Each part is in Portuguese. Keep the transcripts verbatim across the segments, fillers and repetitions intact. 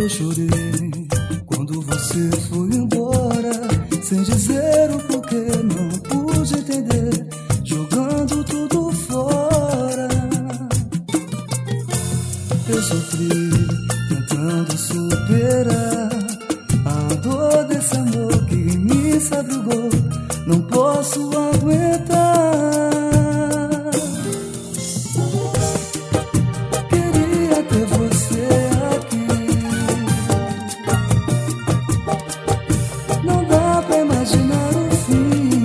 chorei quando você foi embora, sem dizer o porquê, não pude entender, jogando tudo fora. Eu sofri tentando superar a dor desse amor que me se abrigou, não posso aguentar. Queria ter você aqui, não dá pra imaginar o fim,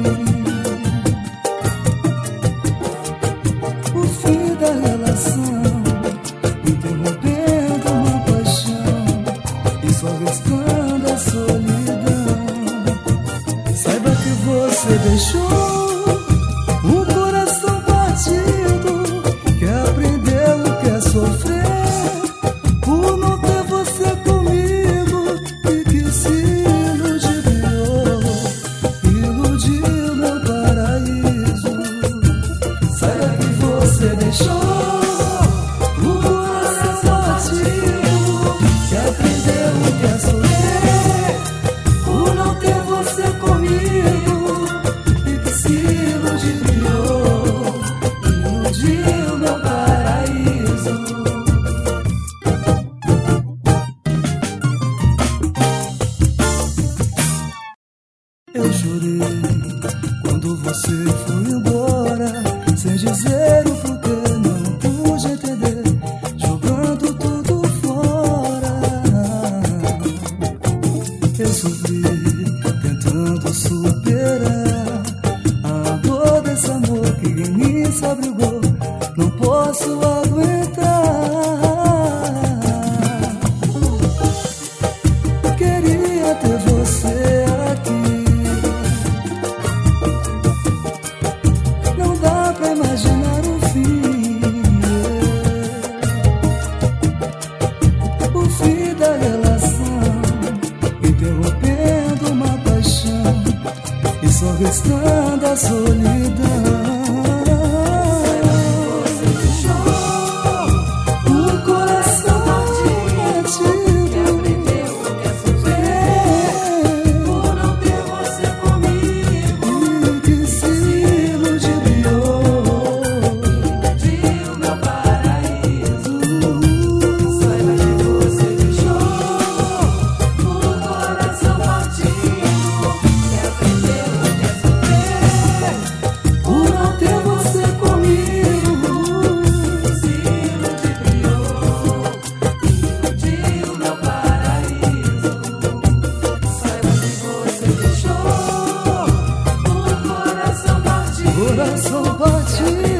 o fim da relação, interrompendo uma paixão e só restando a solidão. Saiba que você deixou um coração partido, que aprendeu o que é sofrer por não ter você comigo, e que se iludiu, iludiu meu paraíso. Saiba que você deixou um coração partido, que aprendeu o que é sofrer por não ter você comigo, e que se iludiu, iludiu meu paraíso. Eu chorei quando você foi embora, sem dizer o porquê, não pude entender, jogando tudo fora. Eu sofri tentando superar a dor desse amor que em mim se abrigou, não posso aguentar. Queria ter você aqui, não dá pra imaginar o fim, o fim da relação, interrompendo uma paixão e só restando a solidão. Um coração partido, que aprendeu o que é sofrer por não ter você comigo, e que se iludiu, iludiu meu paraíso. Saiba que você deixou um coração partido, que aprendeu o que é sofrer por não ter você comigo, se iludiu, iludiu meu paraíso. Saiba que você deixou um coração partido, coração partido.